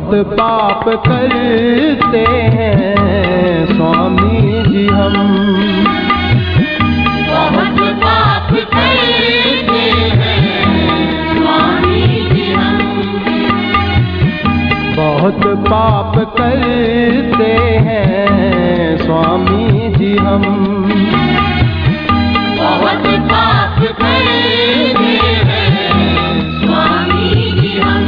बहुत पाप करते हैं स्वामी जी हम, बहुत पाप करते हैं स्वामी जी हम, बहुत पाप करते हैं स्वामी जी हम, बहुत पाप करते हैं स्वामी जी हम।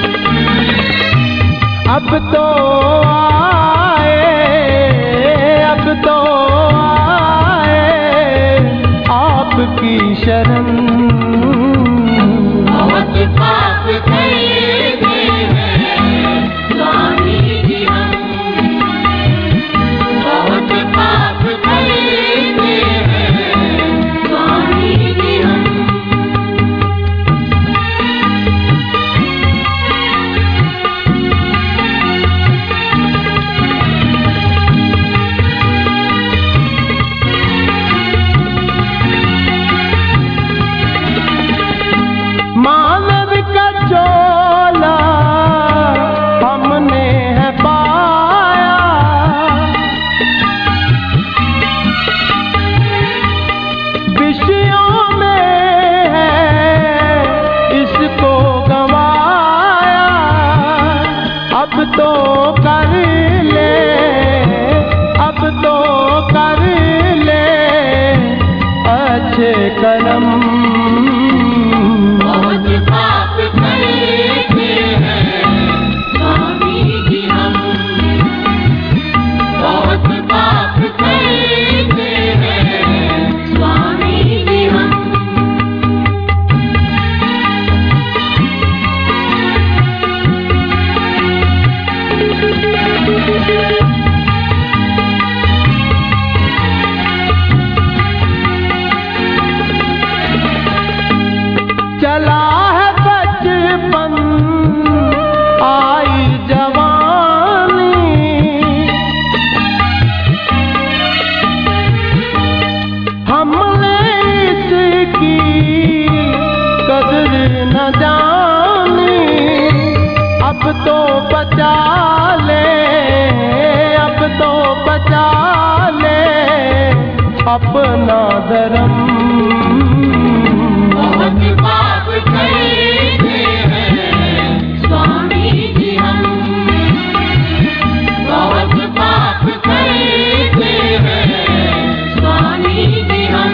अब तो आए, अब तो आए आपकी शरण, बहुत पाप करते हैं स्वामी जी हम, बहुत पाप करते हैं स्वामी जी हम। मानव का चोला हमने है पाया, विषयों में है इसको गंवाया, अब तो कर ले, अब तो कर ले अच्छे कर्म, बहुत पाप करते हैं स्वामी जी हम, बहुत पाप करते हैं स्वामी जी हम। चला है बचपन आई जवानी, हमने इसकी कदर न जानी, अब तो बचा ले, अब तो बचा ले अपना धर्म, बहुत पाप करते हैं स्वामी जी हम, बहुत पाप करते हैं स्वामी जी हम।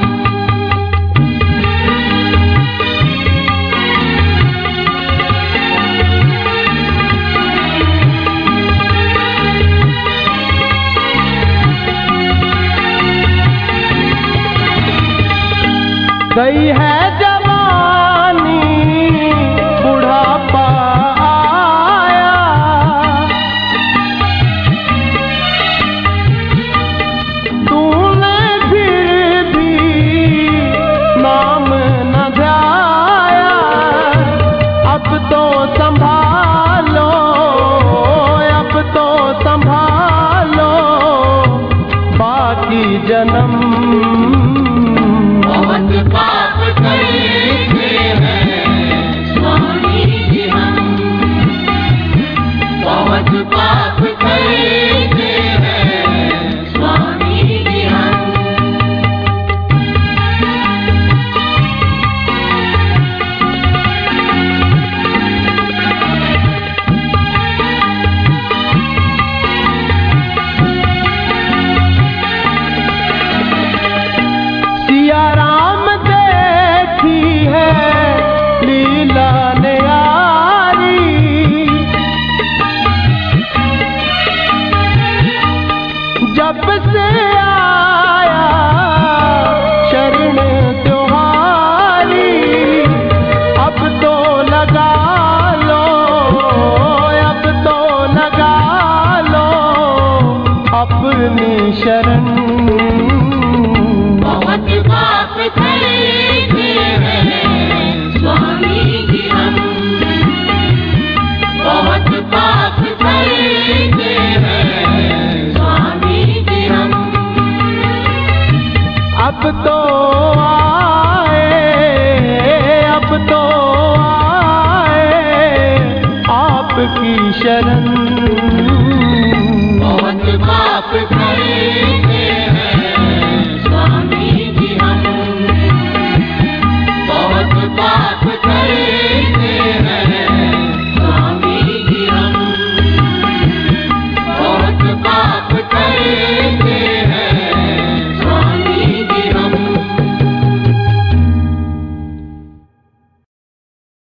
गई है जवानी बुढ़ापा आया, तूने फिर भी नाम न ध्याया, अब तो संभालो, अब तो संभालो बाकी जन्म, बहुत पाप करते हैं स्वामी जी हम, बहुत पाप करते हैं स्वामी जी हम। सिया राम देखी है लीला न्यारी, जब से आया शरण त्योहारी, अब तो लगा लो, अब तो लगा लो अपनी शरण, बहुत पाप करते हैं स्वामी जी हम, बहुत पाप करते हैं स्वामी जी हम। अब तो आए, अब तो आए आपकी शरण